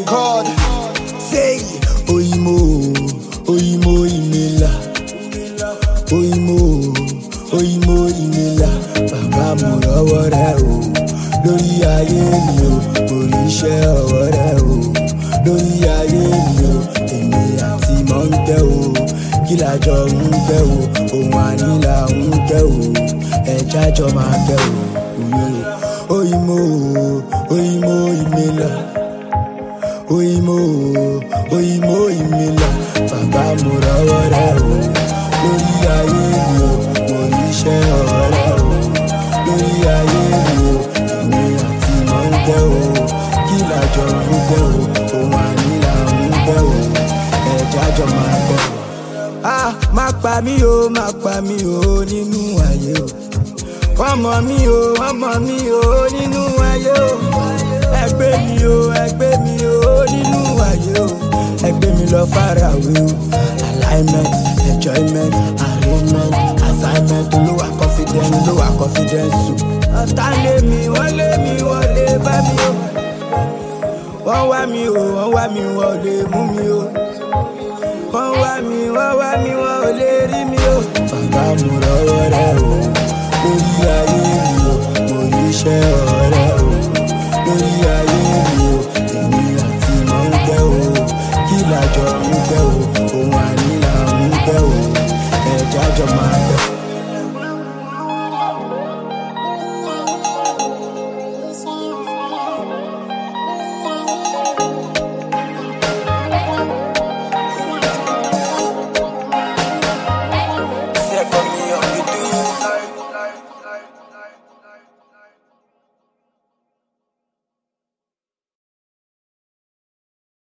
God. Say, Oyimo, Oyimo Imela. Oyimo, Oyimo Imela. Bàbá mo rọ́wọ́ rẹ o, lórí ayé mi o, orí iṣẹ́ ọwọ́ rẹ o. Lórí ayé mi o, èmi àti mọ̀ ń tẹ́ o. Kí lájọ ń tẹ́ o, ohun ànílà ń tẹ́ o. Ẹja jọ máa tẹ́ o. Oyimo, Oyimo Imela. Oyimo, Oyimo Imela. Bàbá mo rọ́wọ́ rẹ o, lórí ayé mi o, mo ríṣẹ́ ọ̀rẹ́ o. Lórí ayé mi o, èmi àti mọ̀ ń tẹ́ o. Kí lájọ ń tẹ́ o, ohun ànílà ń tẹ́ o. Ẹja jọ máa tẹ́ o. Má pa mí o, má pa mí o nínú ayé o. Wọ́n mọ̀ mí o, wọ́n mọ̀ mí o nínú ayé o. Ẹgbẹ́ mi o, ẹgbẹ́ mi o nínú ayé o. Ẹgbẹ́ mi lọ far away o. Alignment, enjoyment, arrangement, assignment. Olúwa confidence o. Ọ̀tá lé mi, wọ́n lé bá mi o. Wọ́n wá mi o, wọ́n wá mi, wọ́n lè mú mi o. Wọ́n wá mi, wọ́n ò lè rí mi o. Bàbá mo rọ́wọ́ rẹ o, lórí ayé mi o, mo ríṣẹ́ ọ̀rẹ́ o. Lórí ayé